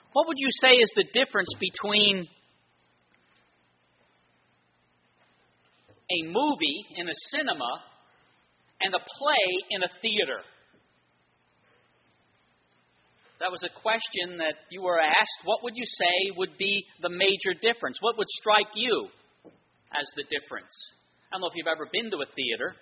What would you say is the difference between a movie in a cinema and a play in a theater? That was a question that you were asked. What would you say would be the major difference? What would strike you as the difference? I don't know if you've ever been to a theater.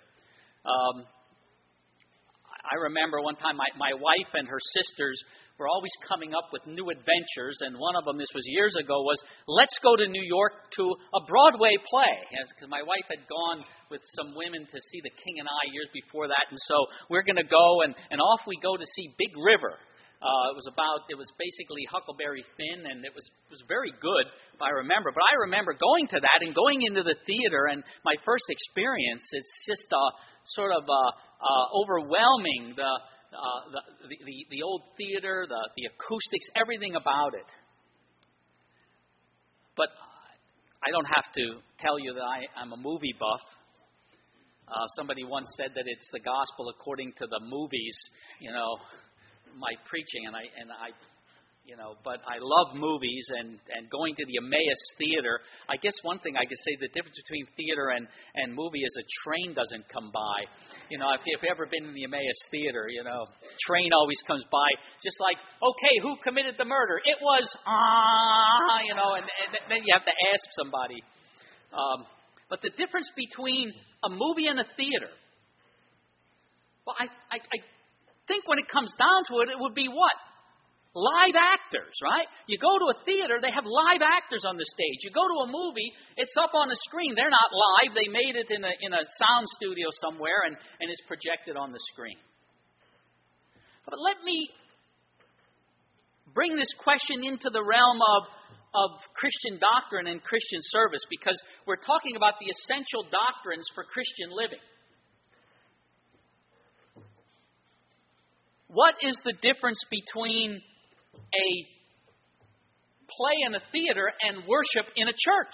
I remember one time my wife and her sisters were always coming up with new adventures, and one of them, this was years ago, was let's go to New York to a Broadway play. Because my wife had gone with some women to see The King and I years before that, and so we're going to go, and off we go to see Big River. It was basically Huckleberry Finn, and it was very good, if I remember. But I remember going to that and going into the theater, and my first experience, it's just sort of overwhelming. The old theater, the acoustics, everything about it. But I don't have to tell you that I'm a movie buff. Somebody once said that it's the gospel according to the movies, my preaching, but I love movies and going to the Emmaus Theater. I guess one thing I could say, the difference between theater and movie is a train doesn't come by. If you've ever been in the Emmaus Theater, train always comes by, just like, okay, who committed the murder? It was, and then you have to ask somebody. But the difference between a movie and a theater, well, I think when it comes down to it, it would be what? Live actors, right? You go to a theater, they have live actors on the stage. You go to a movie, it's up on a screen. They're not live. They made it in a sound studio somewhere, and it's projected on the screen. But let me bring this question into the realm of Christian doctrine and Christian service, because we're talking about the essential doctrines for Christian living. What is the difference between a play in a theater and worship in a church?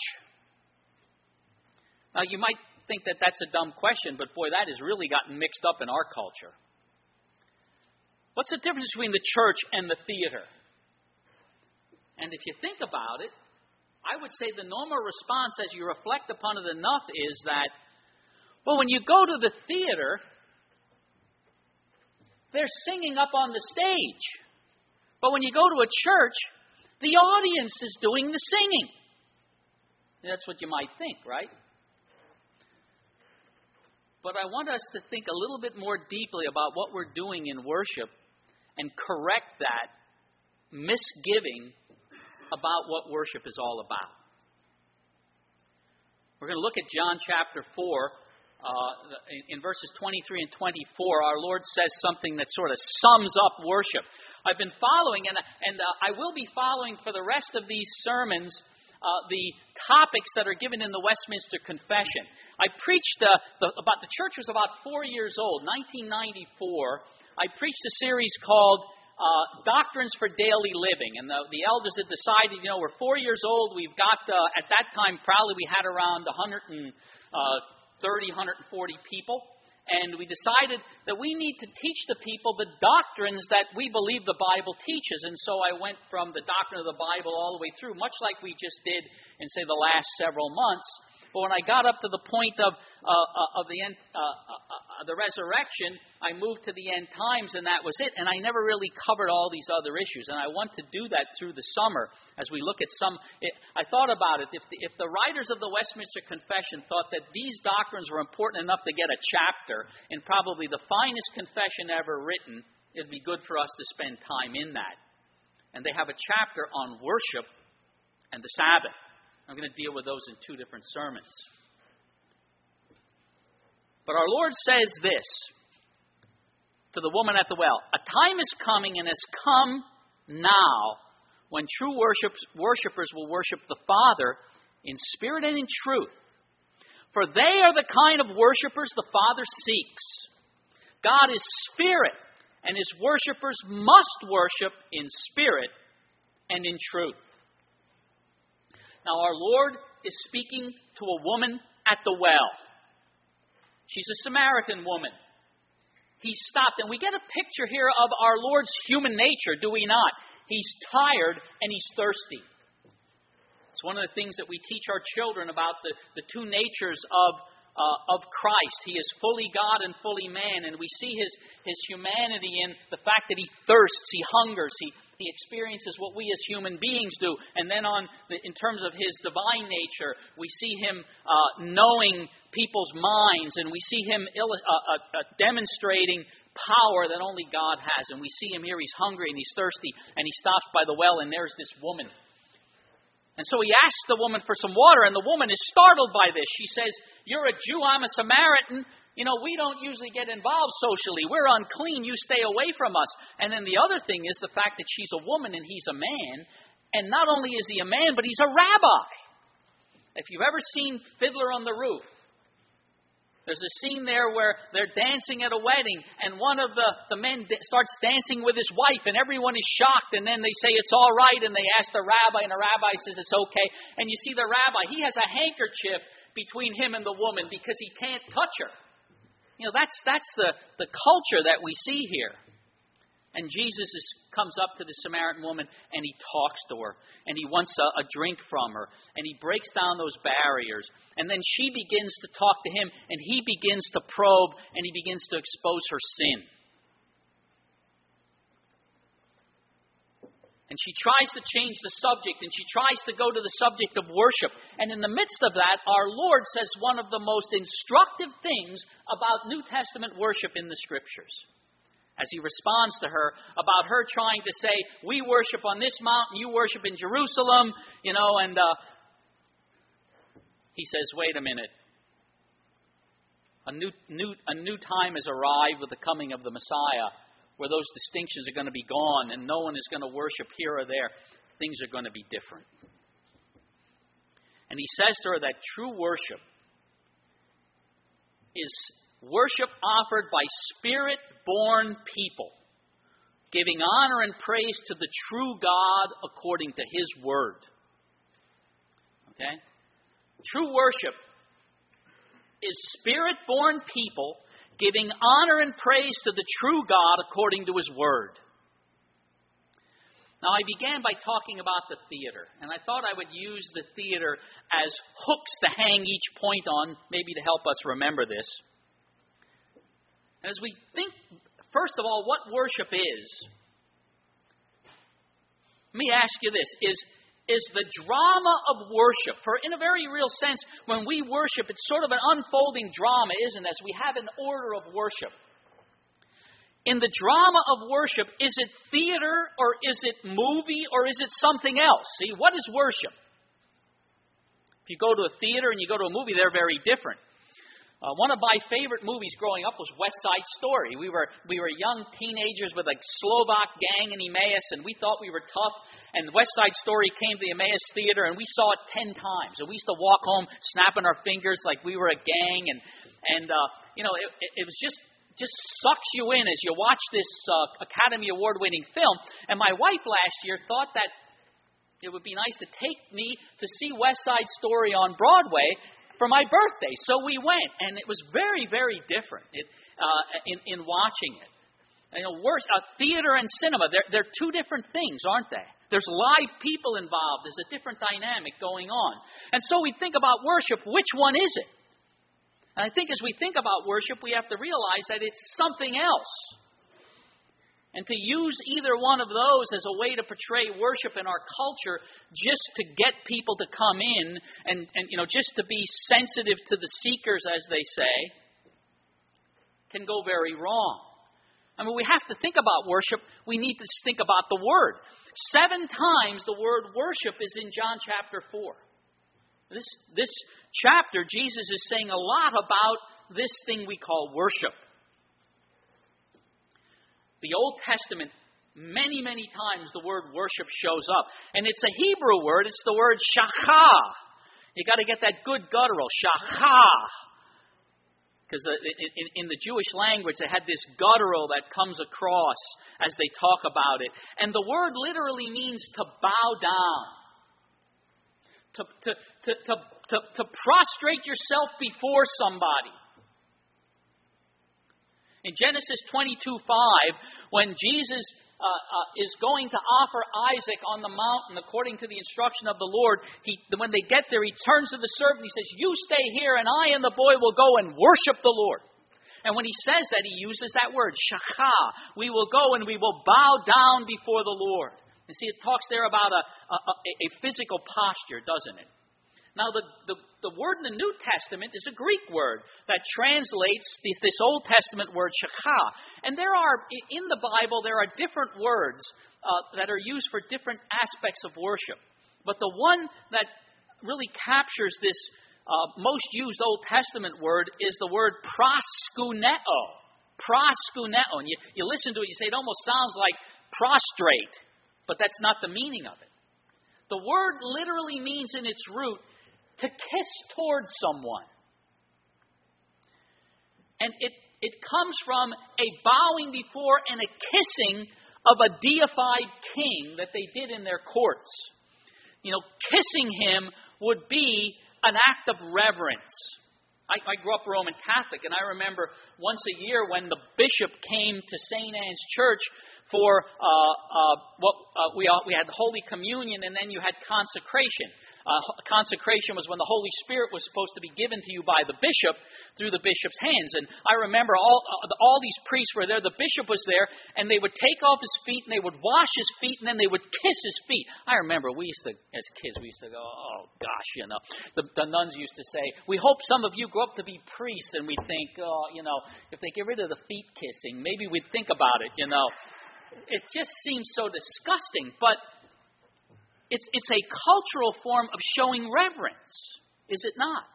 Now, you might think that that's a dumb question, but boy, that has really gotten mixed up in our culture. What's the difference between the church and the theater? And if you think about it, I would say the normal response as you reflect upon it enough is that, well, when you go to the theater, they're singing up on the stage. But when you go to a church, the audience is doing the singing. That's what you might think, right? But I want us to think a little bit more deeply about what we're doing in worship and correct that misgiving about what worship is all about. We're going to look at John chapter 4. In verses 23 and 24, our Lord says something that sort of sums up worship. I've been following, and I will be following for the rest of these sermons, the topics that are given in the Westminster Confession. I preached about the church was about 4 years old, 1994. I preached a series called Doctrines for Daily Living, and the elders had decided, we're 4 years old. We've got at that time probably we had around 130, 140 people, and we decided that we need to teach the people the doctrines that we believe the Bible teaches. And so I went from the doctrine of the Bible all the way through, much like we just did in, say, the last several months. But when I got up to the point of the end, the resurrection, I moved to the end times, and that was it. And I never really covered all these other issues. And I want to do that through the summer as we look at some. I thought about it. If the writers of the Westminster Confession thought that these doctrines were important enough to get a chapter in probably the finest confession ever written, it'd be good for us to spend time in that. And they have a chapter on worship and the Sabbath. I'm going to deal with those in 2 different sermons. But our Lord says this to the woman at the well: a time is coming and has come now when true worshipers will worship the Father in spirit and in truth. For they are the kind of worshipers the Father seeks. God is spirit, and His worshipers must worship in spirit and in truth. Now, our Lord is speaking to a woman at the well. She's a Samaritan woman. He stopped, and we get a picture here of our Lord's human nature, do we not? He's tired and he's thirsty. It's one of the things that we teach our children about the two natures of Christ. He is fully God and fully man, and we see his humanity in the fact that he thirsts, he hungers, he experiences what we as human beings do. And then in terms of his divine nature, we see him knowing people's minds, and we see him demonstrating power that only God has. And we see him here, he's hungry and he's thirsty, and he stops by the well, and there's this woman. And so he asks the woman for some water, and the woman is startled by this. She says, "You're a Jew, I'm a Samaritan. We don't usually get involved socially. We're unclean, you stay away from us." And then the other thing is the fact that she's a woman and he's a man. And not only is he a man, but he's a rabbi. If you've ever seen Fiddler on the Roof, there's a scene there where they're dancing at a wedding, and one of the men starts dancing with his wife, and everyone is shocked, and then they say it's all right, and they ask the rabbi, and the rabbi says it's okay. And you see the rabbi, he has a handkerchief between him and the woman because he can't touch her. That's the culture that we see here. And Jesus comes up to the Samaritan woman, and he talks to her, and he wants a drink from her, and he breaks down those barriers. And then she begins to talk to him, and he begins to probe, and he begins to expose her sin. And she tries to change the subject, and she tries to go to the subject of worship. And in the midst of that, our Lord says one of the most instructive things about New Testament worship in the Scriptures. As he responds to her about her trying to say, we worship on this mountain, you worship in Jerusalem, and he says, wait a minute. A new time has arrived with the coming of the Messiah, where those distinctions are going to be gone and no one is going to worship here or there. Things are going to be different. And he says to her that true worship is worship offered by Spirit-born people, giving honor and praise to the true God according to His Word. Okay? True worship is Spirit-born people giving honor and praise to the true God according to His Word. Now, I began by talking about the theater, and I thought I would use the theater as hooks to hang each point on, maybe to help us remember this. And as we think, first of all, what worship is, let me ask you this. Is the drama of worship, for in a very real sense, when we worship, it's sort of an unfolding drama, isn't it? As we have an order of worship. In the drama of worship, is it theater, or is it movie, or is it something else? See, what is worship? If you go to a theater and you go to a movie, they're very different. One of my favorite movies growing up was West Side Story. We were young teenagers with a Slovak gang in Emmaus, and we thought we were tough. And West Side Story came to the Emmaus Theater, and we saw it 10 times. And we used to walk home snapping our fingers like we were a gang. And it was just sucks you in as you watch this Academy Award-winning film. And my wife last year thought that it would be nice to take me to see West Side Story on Broadway for my birthday. So we went, and it was very, very different in watching it. Theater and cinema, they're two different things, aren't they? There's live people involved. There's a different dynamic going on. And so we think about worship, which one is it? And I think as we think about worship, we have to realize that it's something else. And to use either one of those as a way to portray worship in our culture just to get people to come in and just to be sensitive to the seekers, as they say, can go very wrong. I mean, we have to think about worship. We need to think about the Word. 7 times the word worship is in John chapter 4. This chapter, Jesus is saying a lot about this thing we call worship. The Old Testament, many, many times the word worship shows up. And it's a Hebrew word. It's the word shachah. You got to get that good guttural, shachah. Because in the Jewish language, they had this guttural that comes across as they talk about it. And the word literally means to bow down. To prostrate yourself before somebody. In Genesis 22:5, when Jesus is going to offer Isaac on the mountain according to the instruction of the Lord, when they get there, he turns to the servant. He says, "You stay here, and I and the boy will go and worship the Lord." And when he says that, he uses that word, shachah. We will go and we will bow down before the Lord. You see, it talks there about a physical posture, doesn't it? Now, the word in the New Testament is a Greek word that translates this Old Testament word, shachah. And in the Bible, there are different words that are used for different aspects of worship. But the one that really captures this most used Old Testament word is the word proskuneo. Proskuneo. And you listen to it, you say it almost sounds like prostrate, but that's not the meaning of it. The word literally means in its root to kiss towards someone. And it comes from a bowing before and a kissing of a deified king that they did in their courts. Kissing him would be an act of reverence. I grew up Roman Catholic, and I remember once a year when the bishop came to St. Anne's Church for we had Holy Communion, and then you had consecration. Consecration was when the Holy Spirit was supposed to be given to you by the bishop through the bishop's hands. And I remember all these priests were there. The bishop was there, and they would take off his feet, and they would wash his feet, and then they would kiss his feet. I remember as kids, we used to go, "Oh, gosh," The nuns used to say, "We hope some of you grow up to be priests." And we think, if they get rid of the feet kissing, maybe we'd think about it, It just seems so disgusting, but it's a cultural form of showing reverence, is it not?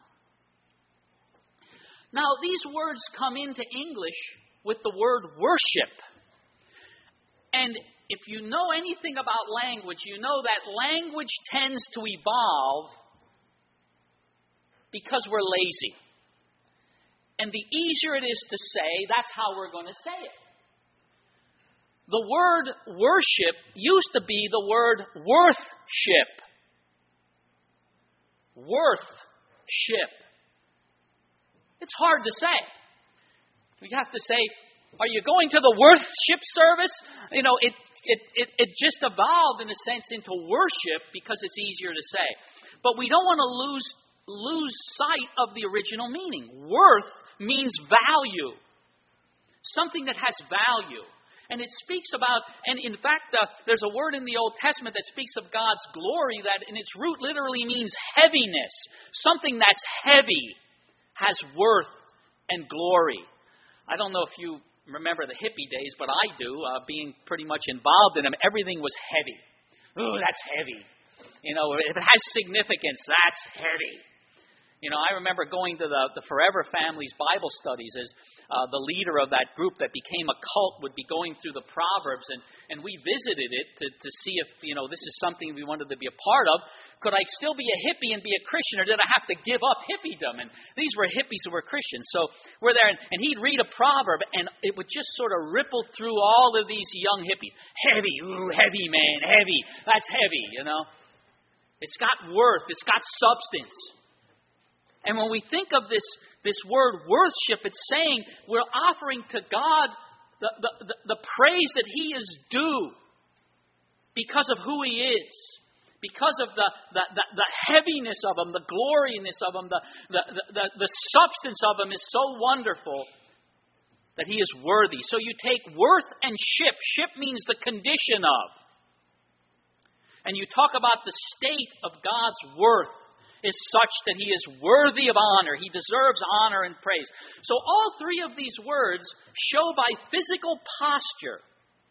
Now, these words come into English with the word worship. And if you know anything about language, you know that language tends to evolve because we're lazy. And the easier it is to say, that's how we're going to say it. The word worship used to be the word worthship. Worthship. It's hard to say. We have to say, "Are you going to the worship service?" It just evolved in a sense into worship because it's easier to say. But we don't want to lose sight of the original meaning. Worth means value. Something that has value. And it speaks about, and in fact, there's a word in the Old Testament that speaks of God's glory that in its root literally means heaviness. Something that's heavy has worth and glory. I don't know if you remember the hippie days, but I do, being pretty much involved in them. Everything was heavy. Ooh, that's heavy. If it has significance, that's heavy. I remember going to the Forever Families Bible studies as the leader of that group that became a cult would be going through the Proverbs, and we visited it to see if, this is something we wanted to be a part of. Could I still be a hippie and be a Christian, or did I have to give up hippiedom? And these were hippies who were Christians. So we're there, and he'd read a proverb, and it would just sort of ripple through all of these young hippies. Heavy, ooh, heavy, man, heavy. That's heavy, It's got worth. It's got substance. And when we think of this word worship, it's saying we're offering to God the praise that He is due because of who He is, because of the heaviness of Him, the gloriness of Him, the substance of Him is so wonderful that He is worthy. So you take worth and ship. Ship means the condition of. And you talk about the state of God's worth is such that He is worthy of honor. He deserves honor and praise. So all three of these words show by physical posture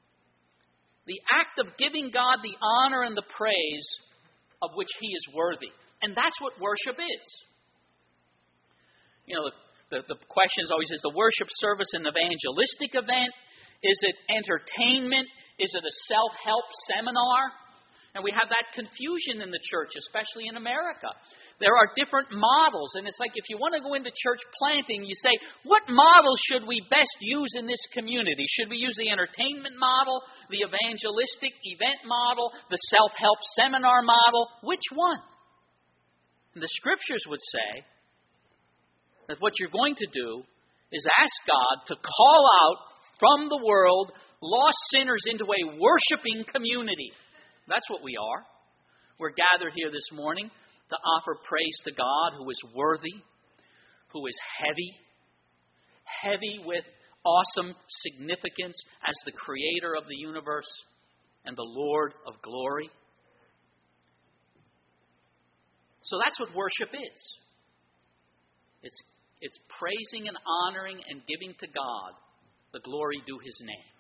the act of giving God the honor and the praise of which He is worthy. And that's what worship is. The question is always, is the worship service an evangelistic event? Is it entertainment? Is it a self-help seminar? And we have that confusion in the church, especially in America. There are different models, and it's like if you want to go into church planting, you say, what model should we best use in this community? Should we use the entertainment model, the evangelistic event model, the self-help seminar model? Which one? And the Scriptures would say that what you're going to do is ask God to call out from the world lost sinners into a worshiping community. That's what we are. We're gathered here this morning to offer praise to God, who is worthy, who is heavy with awesome significance as the creator of the universe and the Lord of glory. So that's what worship is. It's praising and honoring and giving to God the glory due His name.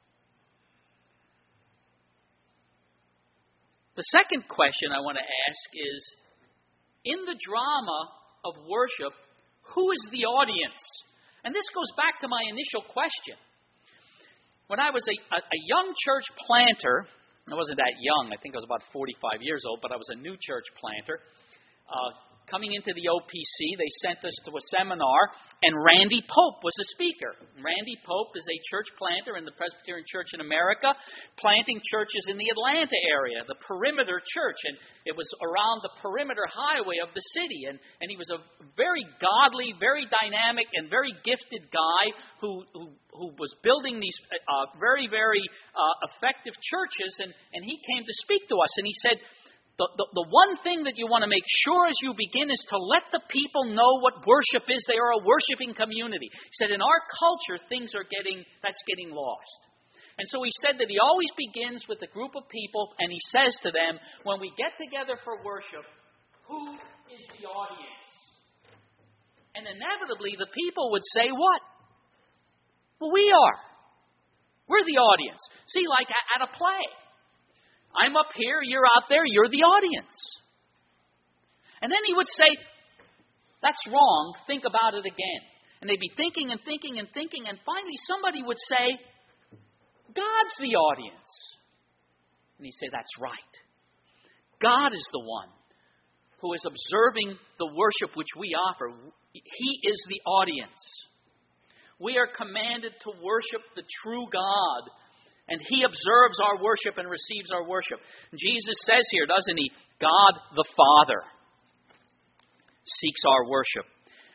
The second question I want to ask is, in the drama of worship, who is the audience? And this goes back to my initial question. When I was a young church planter, I wasn't that young, I think I was about 45 years old, but I was a new church planter. Coming into the OPC, they sent us to a seminar, and Randy Pope was a speaker. Randy Pope is a church planter in the Presbyterian Church in America, planting churches in the Atlanta area, the Perimeter Church, and it was around the perimeter highway of the city. And he was a very godly, very dynamic, and very gifted guy who was building these very effective churches, and he came to speak to us, and he said, The one thing that you want to make sure as you begin is to let the people know what worship is. They are a worshiping community. He said, in our culture, that's getting lost. And so he said that he always begins with a group of people, and he says to them, when we get together for worship, who is the audience? And inevitably, the people would say, what? Well, we are. We're the audience. See, like at a play. I'm up here, you're out there, you're the audience. And then he would say, that's wrong, think about it again. And they'd be thinking and thinking and thinking, and finally somebody would say, God's the audience. And he'd say, that's right. God is the one who is observing the worship which we offer. He is the audience. We are commanded to worship the true God, and He observes our worship and receives our worship. Jesus says here, doesn't He? God the Father seeks our worship.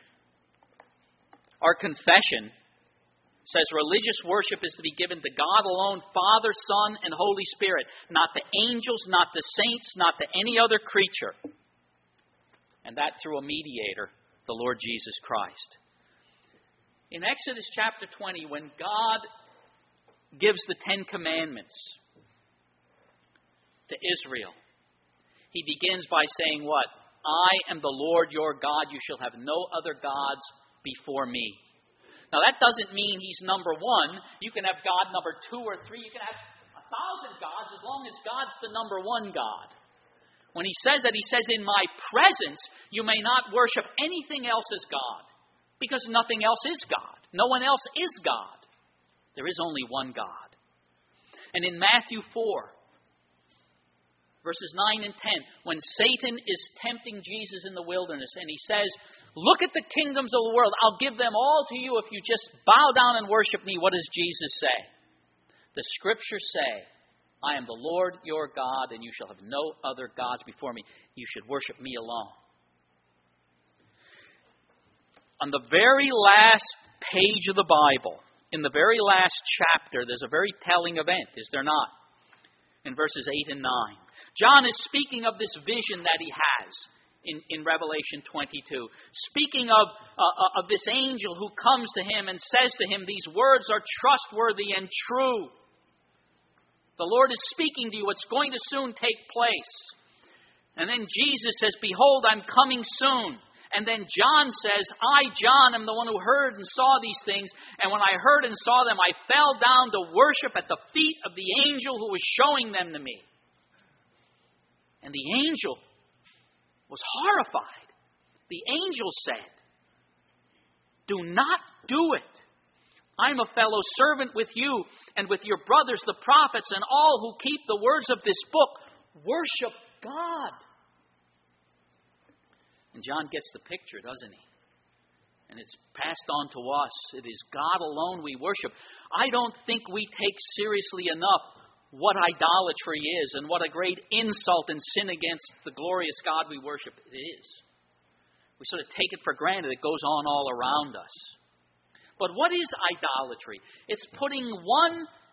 Our confession says religious worship is to be given to God alone, Father, Son, and Holy Spirit. Not to angels, not to saints, not to any other creature. And that through a mediator, the Lord Jesus Christ. In Exodus chapter 20, when God gives the Ten Commandments to Israel, He begins by saying what? I am the Lord your God. You shall have no other gods before me. Now that doesn't mean He's number one. You can have God number 2 or 3. You can have 1,000 gods as long as God's the number one God. When He says that, He says, in my presence you may not worship anything else as God, because nothing else is God. No one else is God. There is only one God. And in Matthew 4, verses 9 and 10, when Satan is tempting Jesus in the wilderness, and he says, look at the kingdoms of the world. I'll give them all to you if you just bow down and worship me. What does Jesus say? The Scriptures say, I am the Lord your God, and you shall have no other gods before me. You should worship me alone. On the very last page of the Bible, in the very last chapter, there's a very telling event, is there not? In verses 8 and 9. John is speaking of this vision that he has in Revelation 22. Speaking of this angel who comes to him and says to him, these words are trustworthy and true. The Lord is speaking to you. It's going to soon take place. And then Jesus says, behold, I'm coming soon. And then John says, I, John, am the one who heard and saw these things. And when I heard and saw them, I fell down to worship at the feet of the angel who was showing them to me. And the angel was horrified. The angel said, do not do it. I'm a fellow servant with you and with your brothers, the prophets, and all who keep the words of this book. Worship God. And John gets the picture, doesn't he? And it's passed on to us. It is God alone we worship. I don't think we take seriously enough what idolatry is and what a great insult and sin against the glorious God we worship it is. We sort of take it for granted. It goes on all around us. But what is idolatry? It's putting one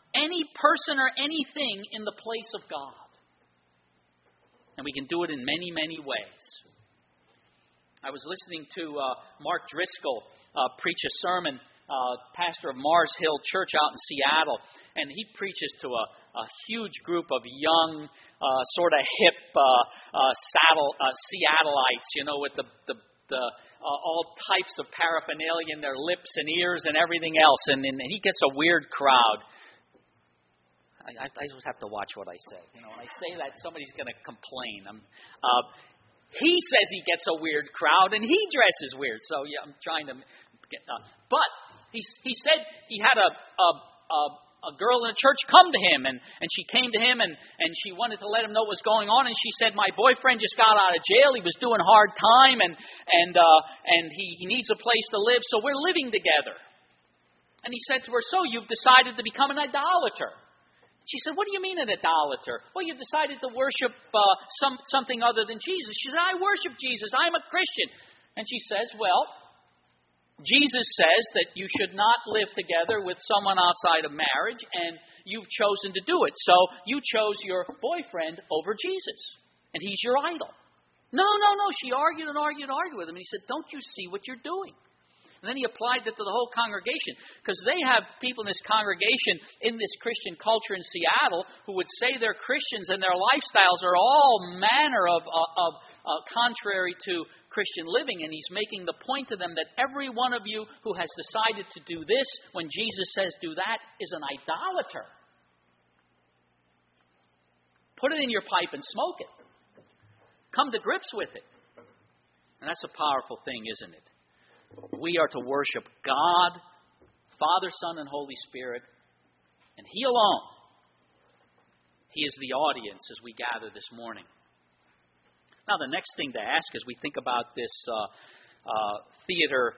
any person or anything in the place of God. And we can do it in many, many ways. I was listening to Mark Driscoll preach a sermon, pastor of Mars Hill Church out in Seattle, and he preaches to a huge group of young, sort of hip Seattleites, with the all types of paraphernalia in their lips and ears and everything else, and he gets a weird crowd. I just have to watch what I say. When I say that, somebody's going to complain. He says he gets a weird crowd, and he dresses weird. So yeah, I'm trying to get. But he said he had a girl in the church come to him, and she came to him, and she wanted to let him know what was going on. And she said, "My boyfriend just got out of jail. He was doing hard time, and he needs a place to live. So we're living together." And he said to her, "So you've decided to become an idolater?" She said, "What do you mean an idolater?" "Well, you've decided to worship something other than Jesus." She said, "I worship Jesus. I'm a Christian." And she says, "Well, Jesus says that you should not live together with someone outside of marriage, and you've chosen to do it. So you chose your boyfriend over Jesus, and he's your idol." No. She argued and argued with him. And he said, "Don't you see what you're doing?" And then he applied it to the whole congregation, because they have people in this congregation, in this Christian culture in Seattle, who would say they're Christians and their lifestyles are all manner of contrary to Christian living. And he's making the point to them that every one of you who has decided to do this when Jesus says do that is an idolater. Put it in your pipe and smoke it. Come to grips with it. And that's a powerful thing, isn't it? We are to worship God, Father, Son, and Holy Spirit, and He alone. He is the audience as we gather this morning. Now, the next thing to ask as we think about this theater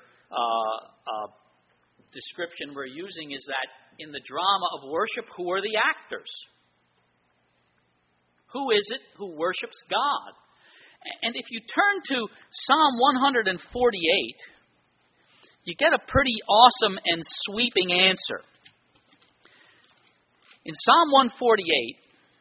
description we're using is that in the drama of worship, who are the actors? Who is it who worships God? And if you turn to Psalm 148, you get a pretty awesome and sweeping answer. In Psalm 148,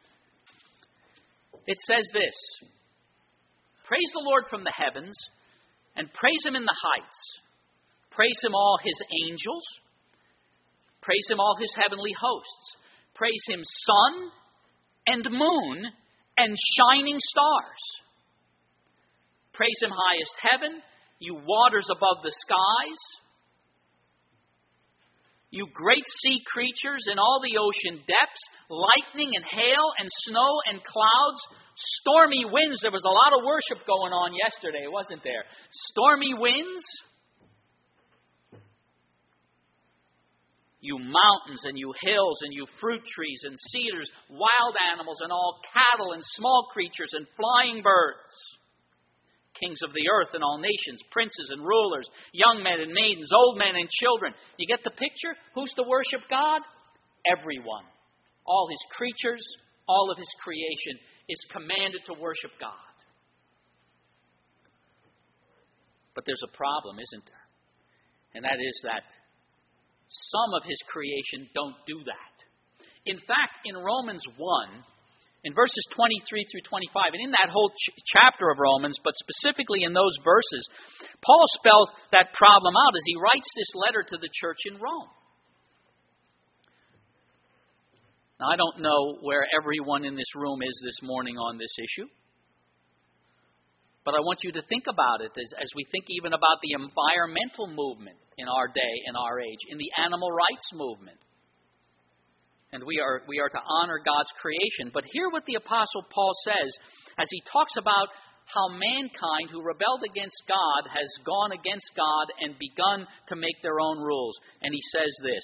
it says this: "Praise the Lord from the heavens, and praise Him in the heights. Praise Him, all His angels. Praise Him, all His heavenly hosts. Praise Him, sun and moon and shining stars. Praise Him, highest heaven, you waters above the skies. You great sea creatures in all the ocean depths, lightning and hail and snow and clouds, stormy winds." There was a lot of worship going on yesterday, wasn't there? Stormy winds. "You mountains and you hills and you fruit trees and cedars, wild animals and all cattle and small creatures and flying birds. Kings of the earth and all nations, princes and rulers, young men and maidens, old men and children." You get the picture? Who's to worship God? Everyone. All His creatures, all of His creation is commanded to worship God. But there's a problem, isn't there? And that is that some of His creation don't do that. In fact, in Romans 1, in verses 23 through 25, and in that whole chapter of Romans, but specifically in those verses, Paul spells that problem out as he writes this letter to the church in Rome. Now, I don't know where everyone in this room is this morning on this issue, but I want you to think about it as we think even about the environmental movement in our day, in our age, in the animal rights movement. And we are to honor God's creation. But hear what the Apostle Paul says as he talks about how mankind who rebelled against God has gone against God and begun to make their own rules. And he says this: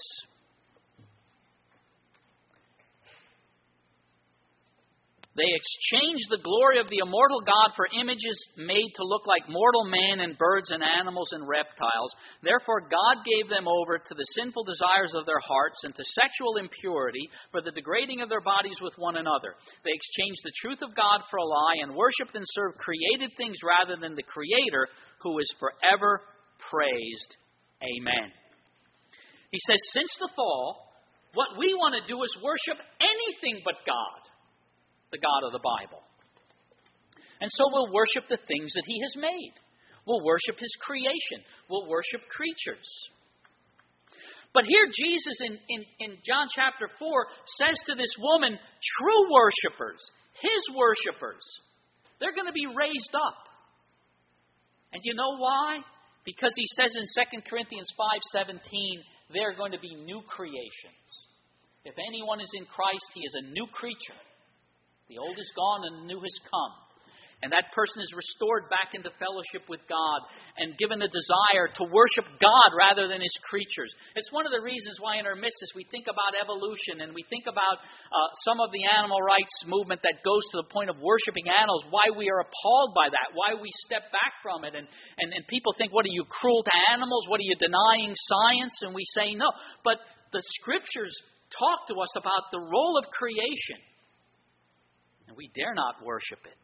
"They exchanged the glory of the immortal God for images made to look like mortal man and birds and animals and reptiles. Therefore God gave them over to the sinful desires of their hearts and to sexual impurity for the degrading of their bodies with one another. They exchanged the truth of God for a lie and worshipped and served created things rather than the Creator, who is forever praised. Amen." He says, since the fall, What we want to do is worship anything but God, the God of the Bible. And so we'll worship the things that He has made. We'll worship His creation. We'll worship creatures. But here Jesus in John chapter 4 says to this woman, true worshipers, His worshipers, they're going to be raised up. And you know why? Because He says in 2 Corinthians 5:17, they're going to be new creations. If anyone is in Christ, he is a new creature. The old is gone and the new has come. And that person is restored back into fellowship with God and given a desire to worship God rather than His creatures. It's one of the reasons why in our midst we think about evolution and we think about some of the animal rights movement that goes to the point of worshiping animals, why we are appalled by that, why we step back from it. And people think, what are you, cruel to animals? What are you, denying science? And we say no. But the Scriptures talk to us about the role of creation. And we dare not worship it.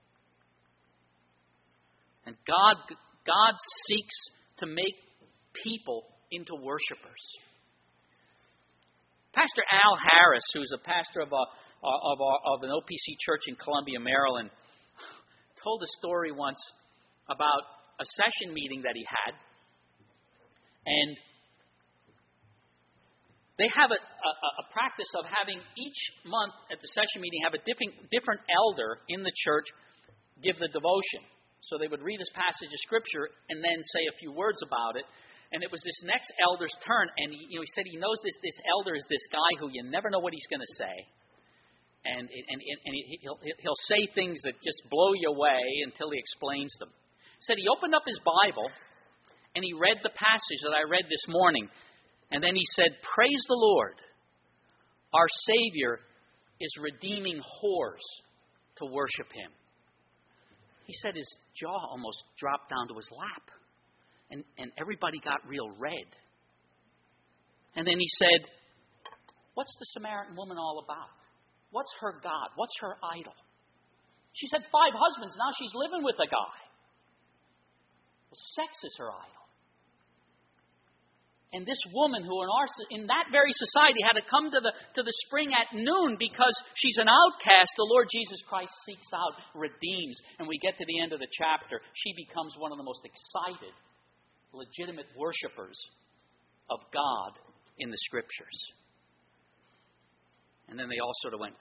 And God seeks to make people into worshipers. Pastor Al Harris, who's a pastor of an OPC church in Columbia, Maryland, told a story once about a session meeting that he had. And they have a practice of having each month at the session meeting have a different elder in the church give the devotion. So they would read this passage of Scripture and then say a few words about it. And it was this next elder's turn. And he said he knows this elder is this guy who you never know what he's going to say. And he'll say things that just blow you away until he explains them. He said he opened up his Bible and he read the passage that I read this morning. And then he said, praise the Lord. Our Savior is redeeming whores to worship Him. He said his jaw almost dropped down to his lap. And everybody got real red. And then he said, what's the Samaritan woman all about? What's her God? What's her idol? She said 5 husbands. Now she's living with a guy. Well, sex is her idol. And this woman who in that very society had to come to the spring at noon because she's an outcast, the Lord Jesus Christ seeks out, redeems. And we get to the end of the chapter, she becomes one of the most excited, legitimate worshipers of God in the Scriptures. And then they all sort of went,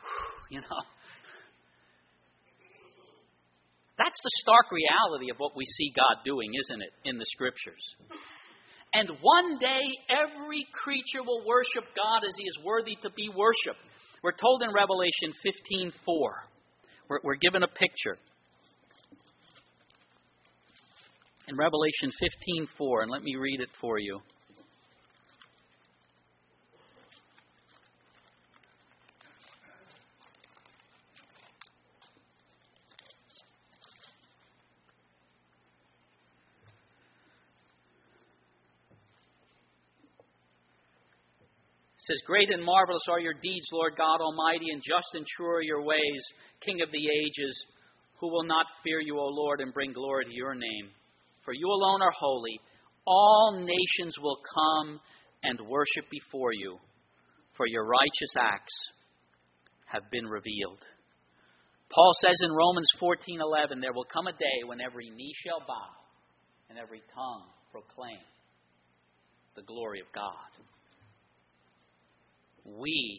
That's the stark reality of what we see God doing, isn't it, in the Scriptures? And one day, every creature will worship God as He is worthy to be worshipped. We're told in Revelation 15:4. We're given a picture. In Revelation 15:4, and let me read it for you. It says, great and marvelous are your deeds, Lord God Almighty, and just and true are your ways, King of the ages. Who will not fear you, O Lord, and bring glory to your name? For you alone are holy. All nations will come and worship before you, for your righteous acts have been revealed. Paul says in Romans 14:11, there will come a day when every knee shall bow and every tongue proclaim the glory of God. We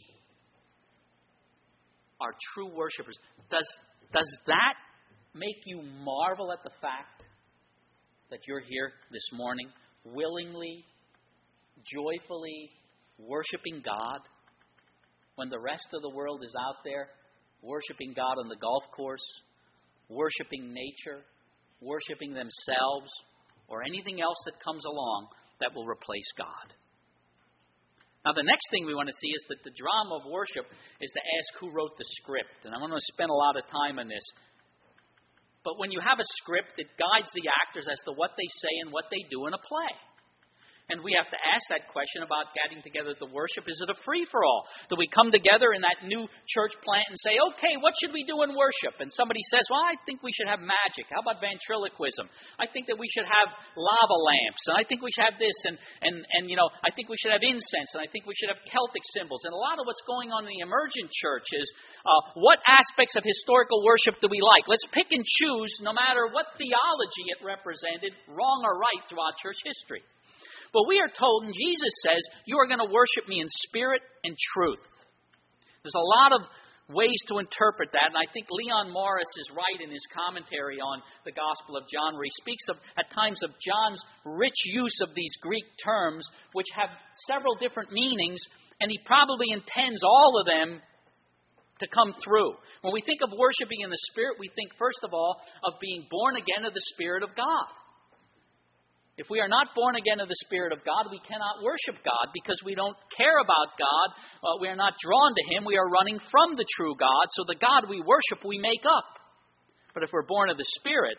are true worshipers. Does that make you marvel at the fact that you're here this morning, willingly, joyfully worshiping God, when the rest of the world is out there worshiping God on the golf course, worshiping nature, worshiping themselves, or anything else that comes along that will replace God? Now, the next thing we want to see is that the drama of worship is to ask who wrote the script. And I'm going to spend a lot of time on this. But when you have a script, it guides the actors as to what they say and what they do in a play. And we have to ask that question about getting together to worship. Is it a free-for-all? Do we come together in that new church plant and say, okay, what should we do in worship? And somebody says, well, I think we should have magic. How about ventriloquism? I think that we should have lava lamps. And I think we should have this. And I think we should have incense. And I think we should have Celtic symbols. And a lot of what's going on in the emergent church is, what aspects of historical worship do we like? Let's pick and choose, no matter what theology it represented, wrong or right, throughout church history. But we are told, and Jesus says, you are going to worship me in spirit and truth. There's a lot of ways to interpret that, and I think Leon Morris is right in his commentary on the Gospel of John, where he speaks at times of John's rich use of these Greek terms, which have several different meanings, and he probably intends all of them to come through. When we think of worshiping in the Spirit, we think, first of all, of being born again of the Spirit of God. If we are not born again of the Spirit of God, we cannot worship God because we don't care about God. We are not drawn to Him. We are running from the true God. So the God we worship, we make up. But if we're born of the Spirit,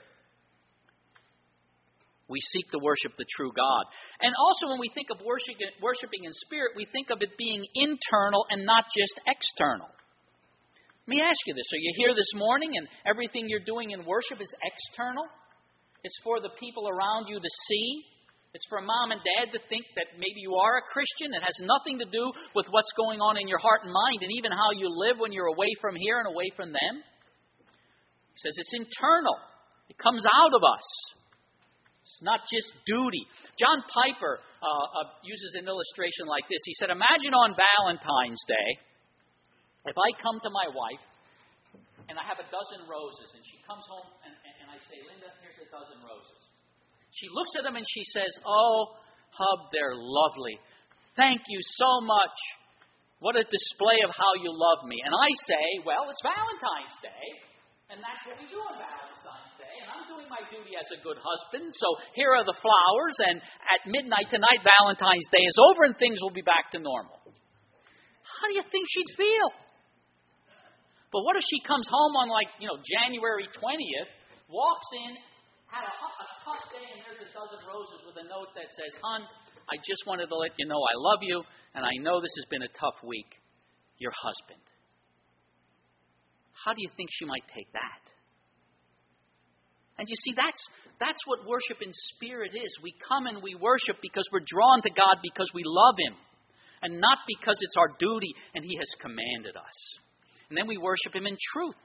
we seek to worship the true God. And also when we think of worshiping in spirit, we think of it being internal and not just external. Let me ask you this. Are you here this morning and everything you're doing in worship is external? It's for the people around you to see. It's for mom and dad to think that maybe you are a Christian. It has nothing to do with what's going on in your heart and mind and even how you live when you're away from here and away from them. He says it's internal. It comes out of us. It's not just duty. John Piper uses an illustration like this. He said, imagine on Valentine's Day, if I come to my wife and I have a dozen roses and she comes home and I say, Linda, here's a dozen roses. She looks at them and she says, oh, Hub, they're lovely. Thank you so much. What a display of how you love me. And I say, well, it's Valentine's Day, and that's what we do on Valentine's Day, and I'm doing my duty as a good husband, so here are the flowers, and at midnight tonight, Valentine's Day is over, and things will be back to normal. How do you think she'd feel? But what if she comes home on January 20th, walks in, had a hot day, and there's a dozen roses with a note that says, hon, I just wanted to let you know I love you, and I know this has been a tough week. Your husband. How do you think she might take that? And you see, that's what worship in spirit is. We come and we worship because we're drawn to God because we love Him, and not because it's our duty and He has commanded us. And then we worship Him in truth.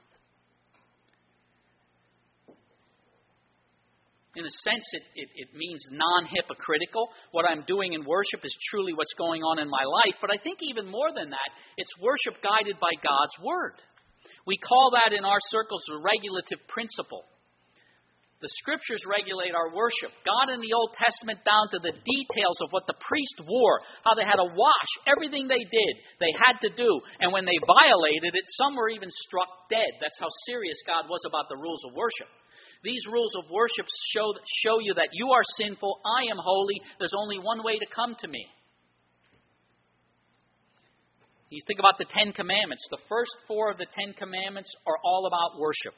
In a sense, it means non-hypocritical. What I'm doing in worship is truly what's going on in my life. But I think even more than that, it's worship guided by God's Word. We call that in our circles the regulative principle. The Scriptures regulate our worship. God in the Old Testament down to the details of what the priest wore, how they had to wash, everything they did, they had to do. And when they violated it, some were even struck dead. That's how serious God was about the rules of worship. These rules of worship show you that you are sinful, I am holy, there's only one way to come to me. You think about the Ten Commandments. The first four of the Ten Commandments are all about worship.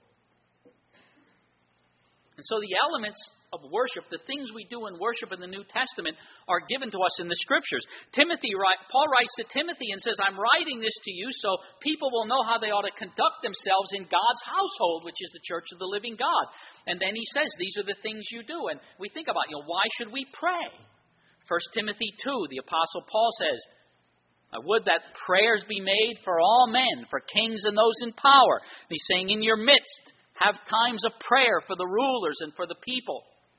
And so the elements of worship, the things we do in worship in the New Testament, are given to us in the Scriptures. Paul writes to Timothy and says, I'm writing this to you so people will know how they ought to conduct themselves in God's household, which is the church of the living God. And then he says, these are the things you do. And we think about, why should we pray? 1 Timothy 2, the Apostle Paul says, I would that prayers be made for all men, for kings and those in power. And he's saying, in your midst, have times of prayer for the rulers and for the people.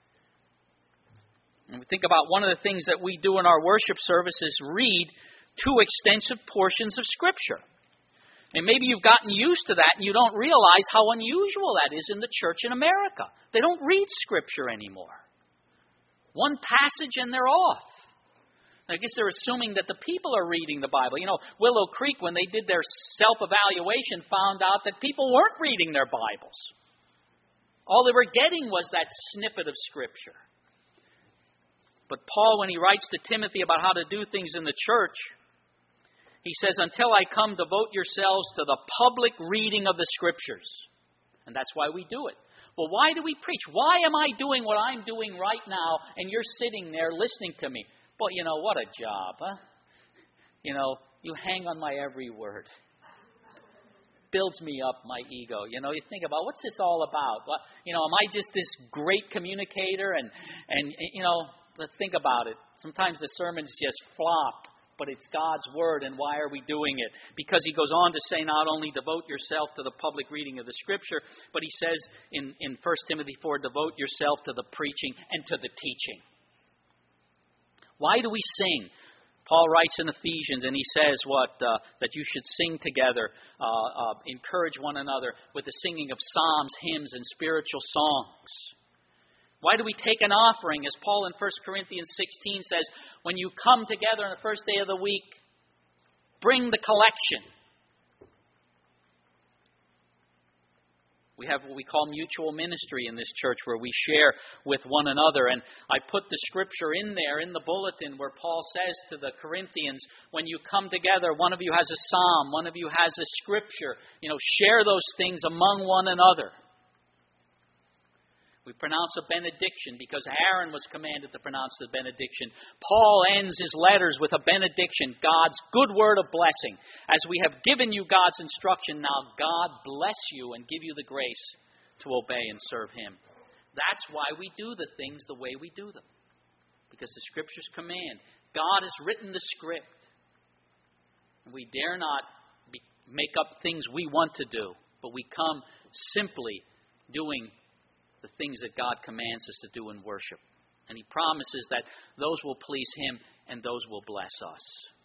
And we think about one of the things that we do in our worship service is read 2 extensive portions of Scripture. And maybe you've gotten used to that and you don't realize how unusual that is in the church in America. They don't read Scripture anymore. One passage and they're off. I guess they're assuming that the people are reading the Bible. Willow Creek, when they did their self-evaluation, found out that people weren't reading their Bibles. All they were getting was that snippet of Scripture. But Paul, when he writes to Timothy about how to do things in the church, he says, until I come, devote yourselves to the public reading of the Scriptures. And that's why we do it. Well, why do we preach? Why am I doing what I'm doing right now and you're sitting there listening to me? Well, what a job, huh? You hang on my every word. Builds me up, my ego. You think about, what's this all about? What, am I just this great communicator? And let's think about it. Sometimes the sermons just flop, but it's God's Word, and why are we doing it? Because he goes on to say not only devote yourself to the public reading of the Scripture, but he says in 1 Timothy 4, devote yourself to the preaching and to the teaching. Why do we sing? Paul writes in Ephesians, and he says that you should sing together, encourage one another with the singing of psalms, hymns, and spiritual songs. Why do we take an offering? As Paul in 1 Corinthians 16 says, when you come together on the first day of the week, bring the collection. We have what we call mutual ministry in this church, where we share with one another. And I put the scripture in there in the bulletin where Paul says to the Corinthians, when you come together, one of you has a psalm, one of you has a scripture. Share those things among one another. We pronounce a benediction because Aaron was commanded to pronounce the benediction. Paul ends his letters with a benediction, God's good word of blessing. As we have given you God's instruction, now God bless you and give you the grace to obey and serve Him. That's why we do the things the way we do them. Because the Scriptures command. God has written the script. We dare not make up things we want to do, but we come simply doing the things that God commands us to do in worship. And He promises that those will please Him and those will bless us.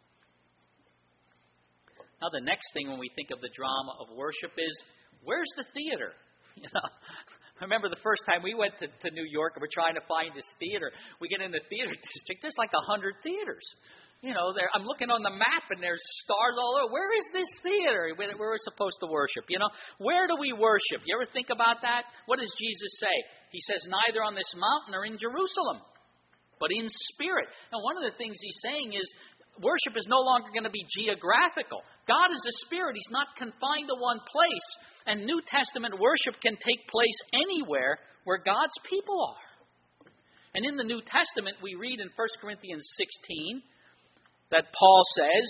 Now the next thing when we think of the drama of worship is, where's the theater? I remember the first time we went to New York and we're trying to find this theater. We get in the theater district, there's like 100 theaters. I'm looking on the map and there's stars all over. Where is this theater where we're supposed to worship? Where do we worship? You ever think about that? What does Jesus say? He says, neither on this mountain or in Jerusalem, but in spirit. Now, one of the things he's saying is, worship is no longer going to be geographical. God is a spirit. He's not confined to one place. And New Testament worship can take place anywhere where God's people are. And in the New Testament, we read in 1 Corinthians 16, that Paul says,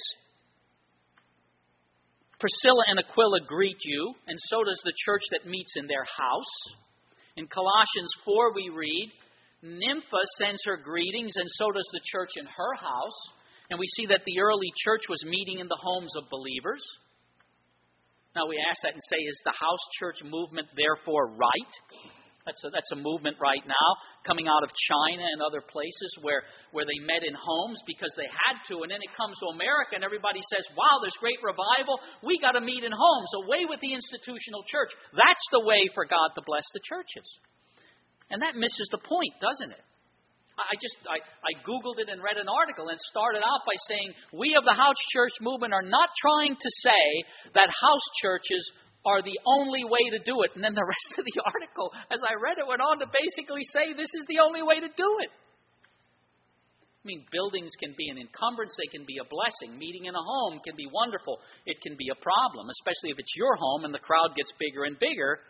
Priscilla and Aquila greet you, and so does the church that meets in their house. In Colossians 4 we read, Nympha sends her greetings, and so does the church in her house. And we see that the early church was meeting in the homes of believers. Now we ask that and say, is the house church movement therefore right? That's a movement right now coming out of China and other places where they met in homes because they had to. And then it comes to America and everybody says, wow, there's great revival. We got to meet in homes. Away with the institutional church. That's the way for God to bless the churches. And that misses the point, doesn't it? I Googled it and read an article and started out by saying, we of the house church movement are not trying to say that house churches are the only way to do it. And then the rest of the article, as I read it, went on to basically say this is the only way to do it. I mean, buildings can be an encumbrance, they can be a blessing. Meeting in a home can be wonderful. It can be a problem, especially if it's your home and the crowd gets bigger and bigger.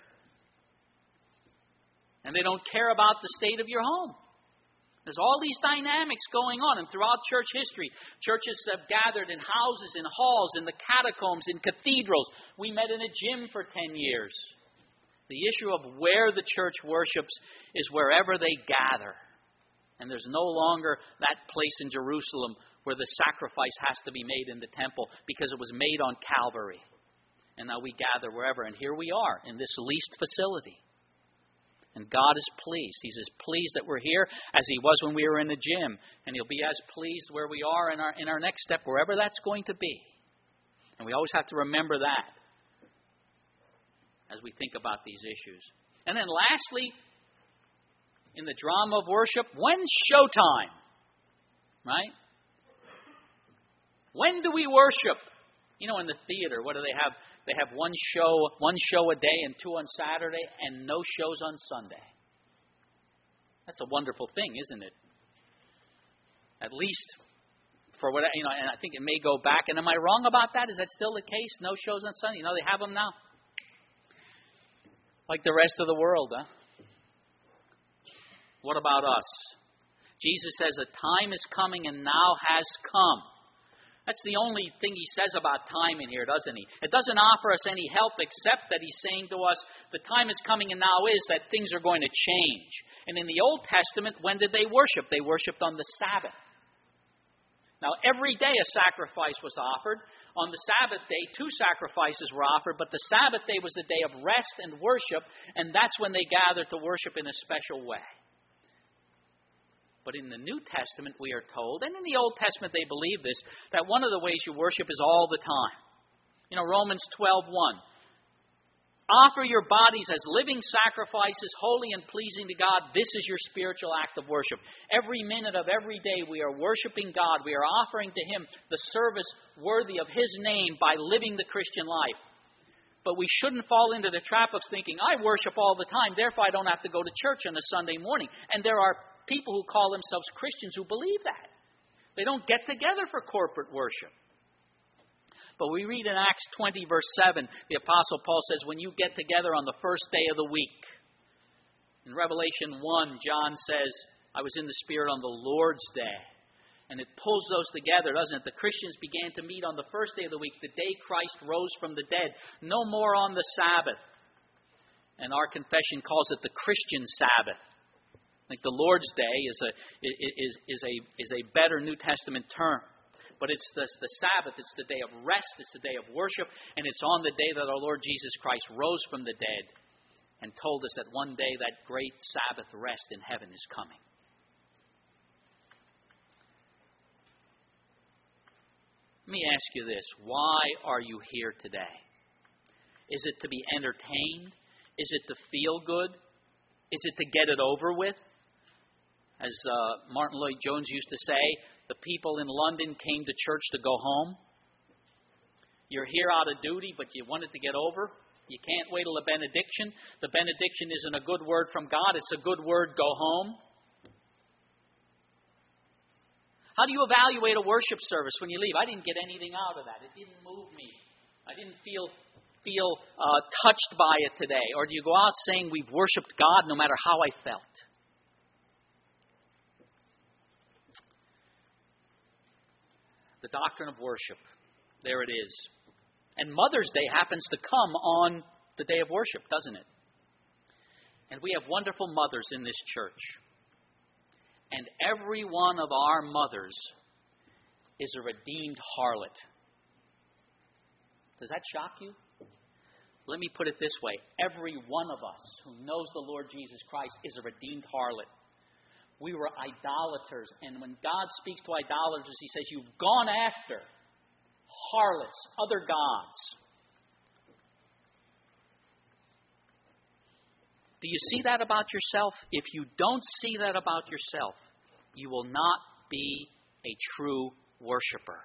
And they don't care about the state of your home. There's all these dynamics going on. And throughout church history, churches have gathered in houses, in halls, in the catacombs, in cathedrals. We met in a gym for 10 years. The issue of where the church worships is wherever they gather. And there's no longer that place in Jerusalem where the sacrifice has to be made in the temple because it was made on Calvary. And now we gather wherever. And here we are in this leased facility. And God is pleased. He's as pleased that we're here as He was when we were in the gym. And He'll be as pleased where we are in our next step, wherever that's going to be. And we always have to remember that as we think about these issues. And then lastly, in the drama of worship, when's showtime? Right? When do we worship? In the theater, what do they have? They have one show a day and 2 on Saturday and no shows on Sunday. That's a wonderful thing, isn't it? At least for what, and I think it may go back. And am I wrong about that? Is that still the case? No shows on Sunday? They have them now. Like the rest of the world, huh? What about us? Jesus says a time is coming and now has come. That's the only thing he says about time in here, doesn't he? It doesn't offer us any help except that he's saying to us, the time is coming and now is that things are going to change. And in the Old Testament, when did they worship? They worshipped on the Sabbath. Now, every day a sacrifice was offered. On the Sabbath day, 2 sacrifices were offered, but the Sabbath day was the day of rest and worship, and that's when they gathered to worship in a special way. But in the New Testament, we are told, and in the Old Testament they believe this, that one of the ways you worship is all the time. Romans 12:1. Offer your bodies as living sacrifices, holy and pleasing to God. This is your spiritual act of worship. Every minute of every day we are worshiping God. We are offering to Him the service worthy of His name by living the Christian life. But we shouldn't fall into the trap of thinking, I worship all the time, therefore I don't have to go to church on a Sunday morning. And there are people who call themselves Christians who believe that. They don't get together for corporate worship. But we read in Acts 20, verse 7, the Apostle Paul says, when you get together on the first day of the week. In Revelation 1, John says, I was in the Spirit on the Lord's day. And it pulls those together, doesn't it? The Christians began to meet on the first day of the week, the day Christ rose from the dead. No more on the Sabbath. And our confession calls it the Christian Sabbath. Like the Lord's Day is a better New Testament term. But it's the Sabbath, it's the day of rest, it's the day of worship, and it's on the day that our Lord Jesus Christ rose from the dead and told us that one day that great Sabbath rest in heaven is coming. Let me ask you this. Why are you here today? Is it to be entertained? Is it to feel good? Is it to get it over with? As Martin Lloyd-Jones used to say, the people in London came to church to go home. You're here out of duty, but you want it to get over. You can't wait till the benediction. The benediction isn't a good word from God. It's a good word, go home. How do you evaluate a worship service when you leave? I didn't get anything out of that. It didn't move me. I didn't feel touched by it today. Or do you go out saying we've worshipped God no matter how I felt? The doctrine of worship. There it is. And Mother's Day happens to come on the day of worship, doesn't it? And we have wonderful mothers in this church. And every one of our mothers is a redeemed harlot. Does that shock you? Let me put it this way. Every one of us who knows the Lord Jesus Christ is a redeemed harlot. We were idolaters, and when God speaks to idolaters, He says, you've gone after harlots, other gods. Do you see that about yourself? If you don't see that about yourself, you will not be a true worshiper.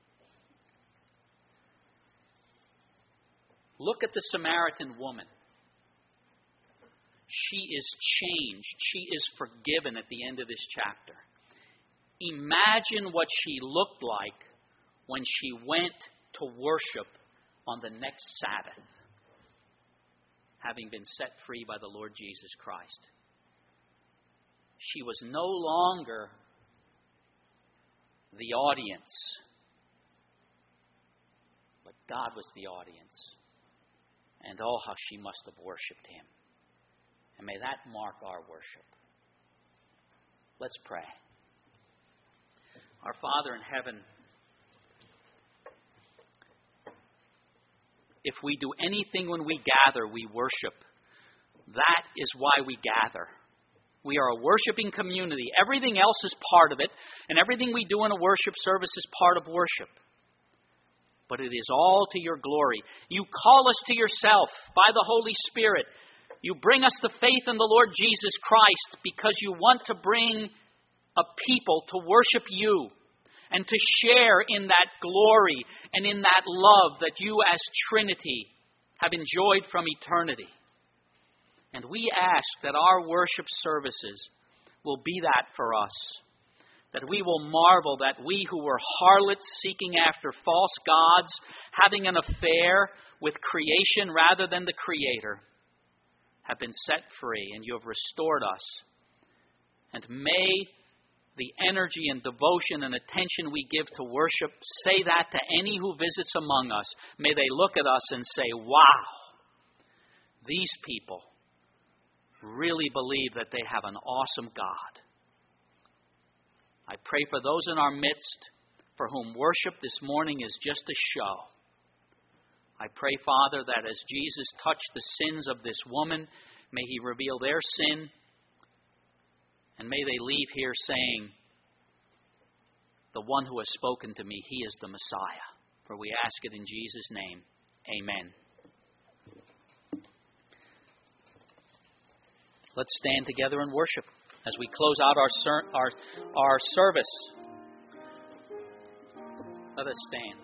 Look at the Samaritan woman. She is changed. She is forgiven at the end of this chapter. Imagine what she looked like when she went to worship on the next Sabbath, having been set free by the Lord Jesus Christ. She was no longer the audience, but God was the audience. And oh, how she must have worshipped Him. And may that mark our worship. Let's pray. Our Father in heaven, if we do anything when we gather, we worship. That is why we gather. We are a worshiping community. Everything else is part of it, and everything we do in a worship service is part of worship. But it is all to your glory. You call us to yourself by the Holy Spirit. You bring us to faith in the Lord Jesus Christ because you want to bring a people to worship you and to share in that glory and in that love that you as Trinity have enjoyed from eternity. And we ask that our worship services will be that for us. That we will marvel that we who were harlots seeking after false gods, having an affair with creation rather than the Creator, have been set free, and you have restored us And may the energy and devotion and attention we give to worship, say that to any who visits among us. May they look at us and say, wow, these people really believe that they have an awesome God. I pray for those in our midst for whom worship this morning is just a show. I pray, Father, that as Jesus touched the sins of this woman, may He reveal their sin, and may they leave here saying, the one who has spoken to me, He is the Messiah. For we ask it in Jesus' name. Amen. Let's stand together and worship as we close out our service. Let us stand.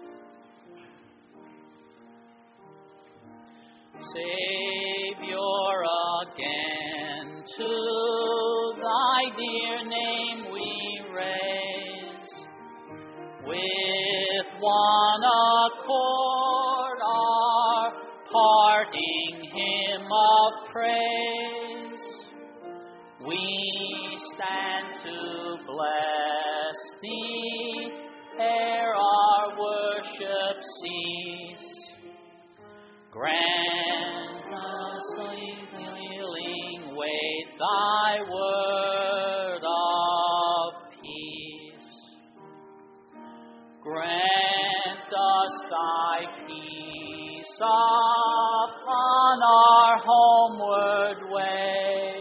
Savior, again to Thy dear name we raise. With one accord our parting hymn of praise. We stand to bless Thee ere our worship cease. Grant us a willing wait Thy word of peace. Grant us Thy peace upon our homeward way.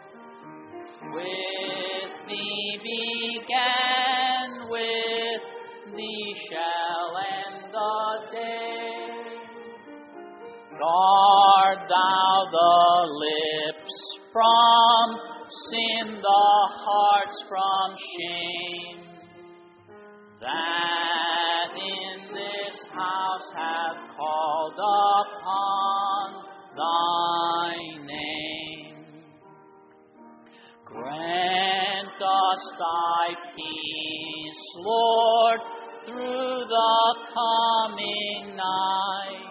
With Thee began, with Thee shall end the day. Guard Thou the lips from sin, the hearts from shame, that in this house have called upon Thy name. Grant us Thy peace, Lord, through the coming night.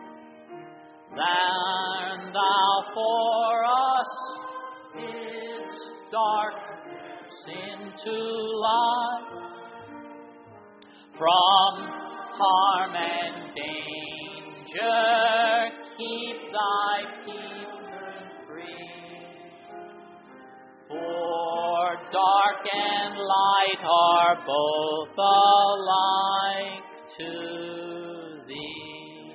Then Thou for us didst darkness into light. From harm and danger keep Thy people free. For dark and light are both alike to Thee.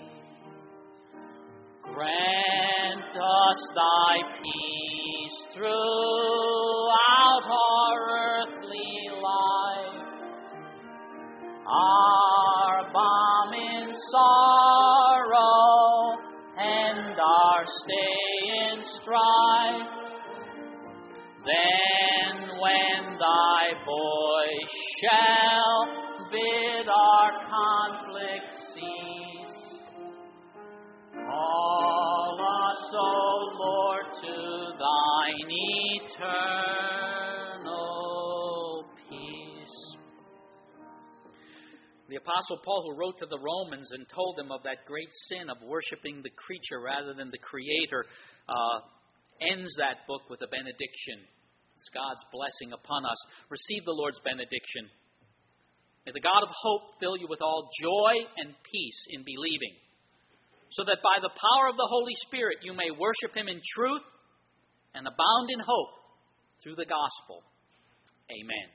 Grant us Thy peace throughout our earthly life, our balm in sorrow and our stay in strife. Then when Thy voice shall bid our conflict cease, call us, O Lord, to Thine eternal peace. The Apostle Paul, who wrote to the Romans and told them of that great sin of worshiping the creature rather than the Creator, ends that book with a benediction. It's God's blessing upon us. Receive the Lord's benediction. May the God of hope fill you with all joy and peace in believing, so that by the power of the Holy Spirit you may worship Him in truth and abound in hope through the gospel. Amen.